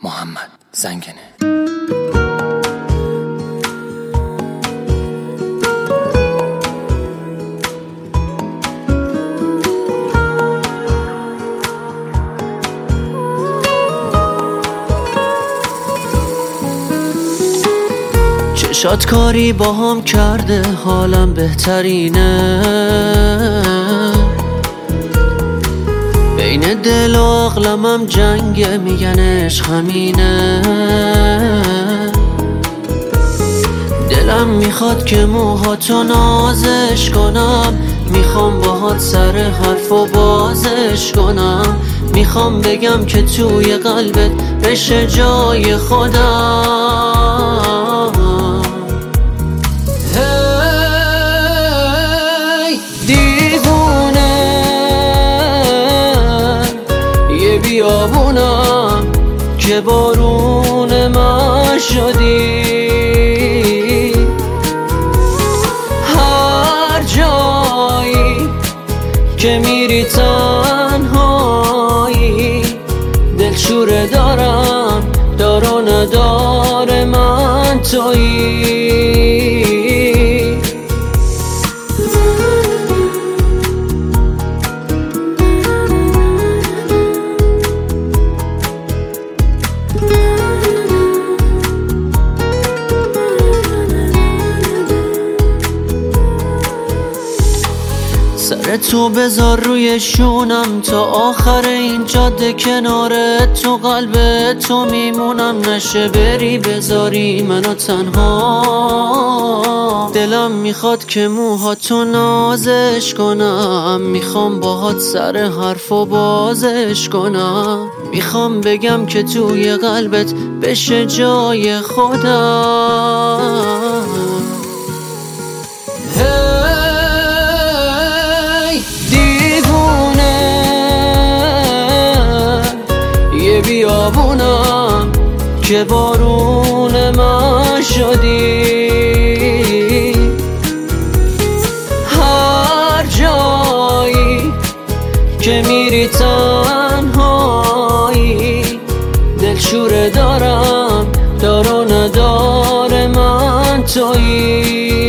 محمد زنگنه. چشات کاری با هم کرده حالم بهترینه، بین دل و عقلم جنگه، میگن عشق همینه. دلم میخواد که موهاتو نازش کنم، میخوام باهات سر حرف و بازش کنم، میخوام بگم که توی قلبت بشه جای خودم. هی دیوونه یه بیابونم که بارون من شدی، هر جایی که میری تنهایی، دلشوره دارم دار و ندار من تویی. سر تو بذار روی شونم تا آخر این جاده، کنار تو قلب تو میمونم، نشه بری بذاری منو تنها. دلم میخواد که موهاتو نازش کنم، میخوام باهات سر حرف و بازش کنم، میخوام بگم که توی قلبت بشه جای خودم. بیابونم که بارون من شدی، هر جایی که میری تنهایی، دلشوره دارم دار و ندار من تویی.